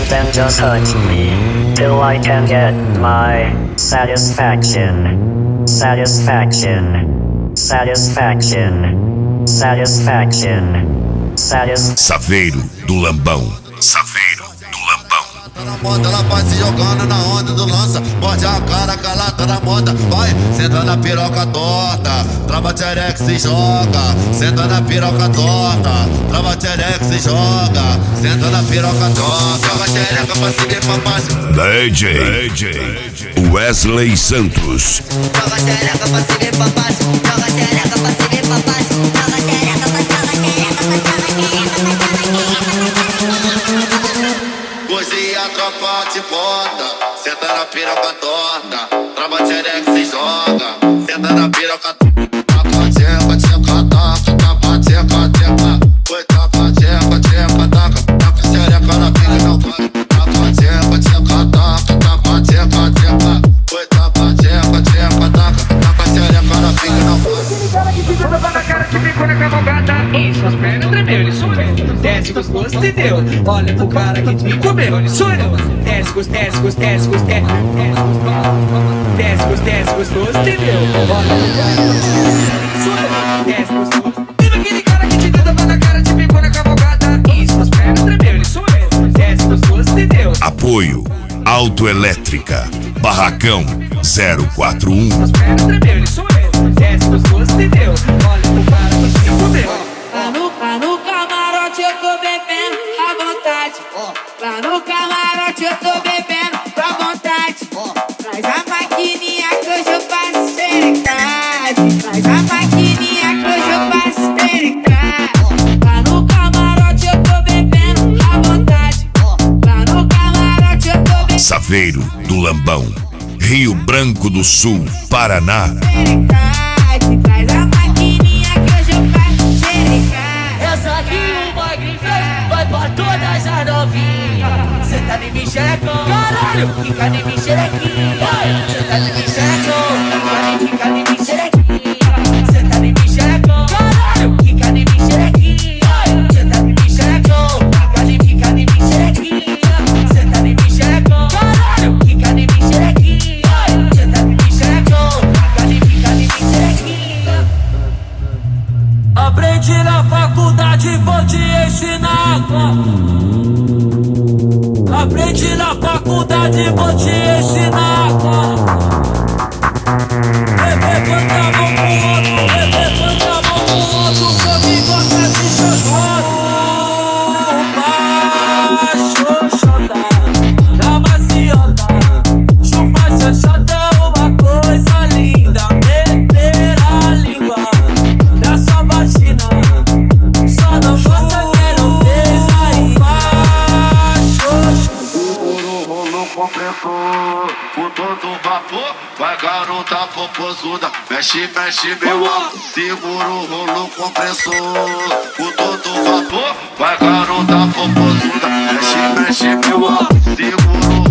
then just hurt me till I can get my satisfaction. Satisfaction. Satisfaction. Satisfaction. Saveiro do Lambão. Saveiro do Lambão. Tá na moda, ela vai se jogando na onda do lança. Morde a cara que ela tá na moda. Vai, senta na piroca torta. Trava tchereca se joga. Senta na piroca torta. Trava tchereca se joga. Senta na piroca torta. Joga tchereca pra cima e pra baixo. DJ Wesley Santos. Joga tchereca pra cima e pra baixo. Joga tchereca pra cima e pra baixo. Joga tchereca pra Hoje a tropa te bota. Senta na piroca torta. Trava tchereca se joga. Senta na piroca torta. Taca tcheca, tcheca, taca. Taca tcheca, tcheca. Foi taca tcheca, tcheca, taca. Taca tchereca na pica não vai. Taca tcheca, tcheca, taca. Taca tcheca, tcheca. Foi taca tcheca, tcheca, taca. Taca tchereca na pica não vai. Tava na cara que ficou na cavalgada. Isso, as pernas tremeu, ele sou eu. Desce gostoso e deu. Olha pro cara que me comeu, ele sou eu. Desce gostoso e deu. Olha pro cara que sou eu. Desce gostoso. Viva aquele cara que te deu tava na cara que ficou na cavalgada. Isso, as pernas tremeu, ele sou eu. Desce gostoso e deu. Apoio Autoelétrica Barracão 041. As pernas tremeu, ele sou eu. Desce gostoso e deu. Olha pro cara que me comeu. Lá no camarote eu tô bebendo à vontade. Lá no camarote eu tô bebendo à vontade. Traz a maquininha que hoje eu faço xerecade. Traz a maquininha que hoje eu faço xerecade. Lá no camarote eu tô bebendo à vontade. Lá no camarote eu tô bebendo. Saveiro do Lambão, Rio Branco do Sul, Paraná. Xerecade. Traz a maquininha que hoje eu faço xerecade. Essa aqui o bagulho fez, vai pra todas as novinhas. Cê tá de mim xerecão, caralho, fica de mim xerequinha. Cê tá de mim xerecão, fica de mim xerequinha. Cê tá de mim xerecão, caralho, fica de mim xerequinha. Cê tá de mim xerecão, fica de mim xerequinha. Cê tá de mim xerecão, caralho, fica de mim xerequinha. Cê tá de mim xerecão, fica de mim xerequinha. Aprendi na faculdade, vou te ensinar. Aprendi na faculdade, vou te ensinar. Levanta a mão pro outro, levanta a mão pro outro, que eu me gosta de chorar. Xoxota, na maciota, chupa xoxota é uma coisa linda. Meter a língua na sua vagina, só não gosta que não beija aí. Rolo compressor, com todo vapor. Vai garota popozuda, mexe, mexe meu amor. Segura o rolo compressor, com todo vapor. Vai garota popozuda, mexe, mexe meu amor. Segura o